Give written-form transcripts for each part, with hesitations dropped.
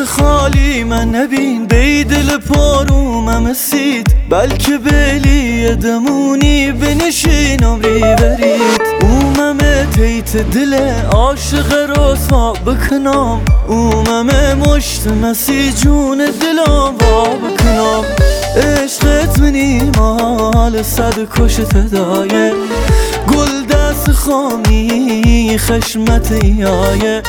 خالی من نبین بی دل پارومم مسید بلکه بلی دمونی بنشین عمری برید اومم تیت دل عاشق رسوا بکنم اومم مشت مسی جون دلم با بکنم عشقت منی مال صد کشت دایه گل دست خامی خشمت ایایه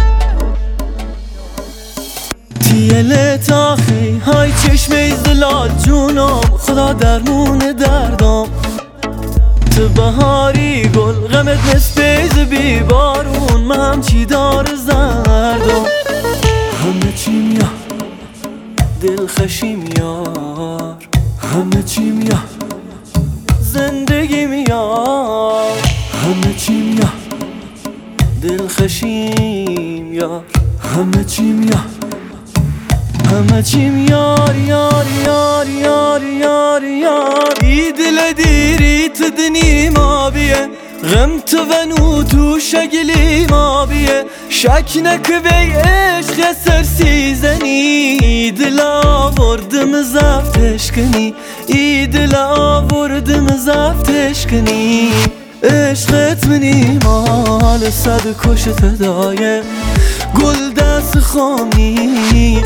تیله تاخی های چشمه زلال جونم خدا درمون دردم تو بهاری گل غمت نسبیز بی بارون من همچی دار زردم همه چیم یا دل خشیم یار همه چیم یا زندگیم یار همه چیم یا دل خشیم یار همه چیم یا همه چیم یار یار یار یار یار یار ای دل دیری تدنی ما بیه غم تو ونو تو شگلی ما بیه شک نکوی عشق سرسی زنی ای دل آوردم زفتش کنی ای دل آوردم زفتش کنی عشقت منی مال صد کشت دایه گل دست خامی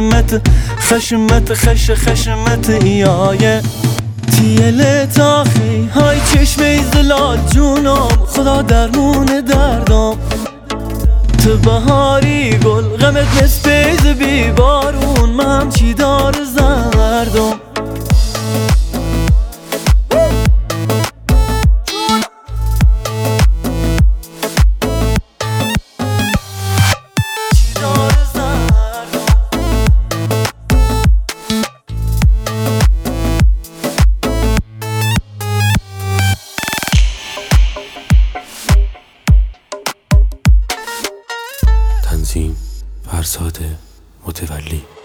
خشمت ایایه تیله تاخی های چشمه زلال جونم خدا درمون دردم تو بهاری گل غمت نسبیز بی بارون من همچی دار زردم تنظیم فرزاد متولی